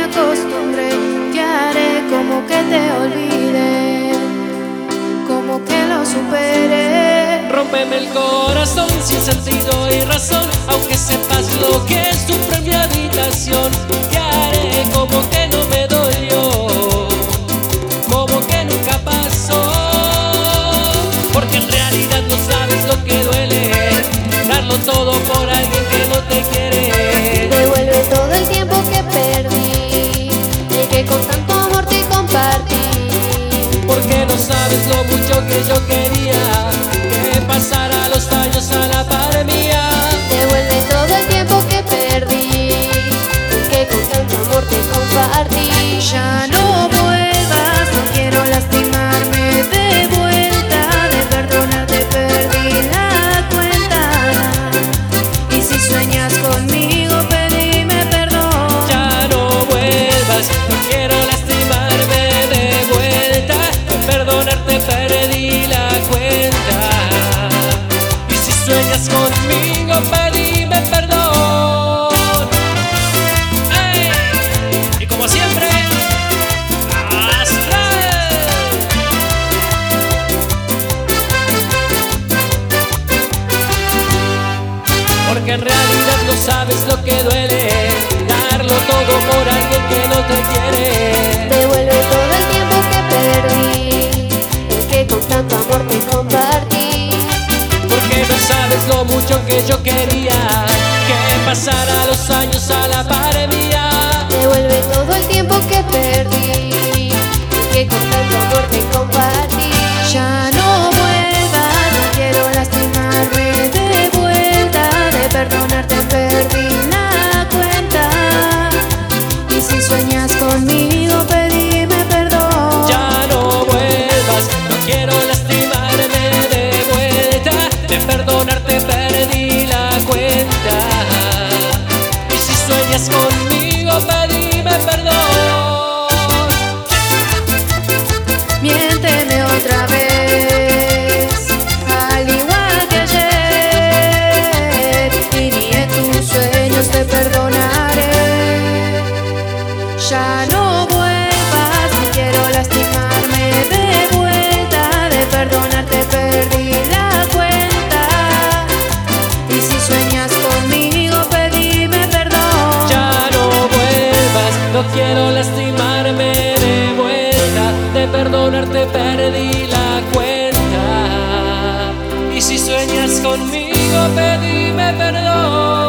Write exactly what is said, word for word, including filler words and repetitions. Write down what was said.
acostumbré. ¿Qué haré? Como que te olvidé, como que lo superé. Rómpeme el corazón sin sentido y razón, aunque sepas lo que sufro en mi habitación. ¿Qué haré? Como que no me dolió, como que nunca pasó. Porque en realidad no sabes lo que duele, darlo todo por alguien que no te quiere. Devuelve todo el tiempo que perdí, el que con tanto amor te compartí. Porque no sabes lo mucho que yo quería que pasara los años a la par mía. Devuelve todo el tiempo que perdí, el que con tanto amor te compartí. Ya no vuelvas, no quiero lastimarme de vuelta. De perdonarte perdí la cuenta. Y si sueñas conmigo, pedime perdón. Ya no vuelvas, no quiero lastimarme de vuelta. De perdonarte perdí la cuenta. Y si sueñas conmigo, pedime perdón. ¡Ey! Y como siempre, ¡astral! Porque en realidad no sabes lo que duele, darlo todo por alguien que no te quiere. Devuelve todo el tiempo que perdí, el que con tanto amor te compartí. Porque no sabes lo mucho que yo quería que pasara los años a la par mía. Devuelve todo el tiempo que perdí, el que con tanto amor te compartí. Ya no vuelvas, no quiero lastimarme de vuelta. De perdonarte perdí la cuenta. Y si sueñas conmigo, pedime perdón. Ya no vuelvas, no quiero lastimarme de vuelta. De perdonarte perdí la cuenta. Y si sueñas conmigo, pedime perdón. Miénteme otra vez, al igual que ayer, y ni en tus sueños te perdonaré. Ya no vuelvas, no quiero lastimarme de vuelta. De perdonarte perdí la cuenta. Y si sueñas conmigo, pedime perdón. Ya no vuelvas, no quiero lastimarme de vuelta. De perdonarte perdí la cuenta. Y si sueñas conmigo, pedime perdón.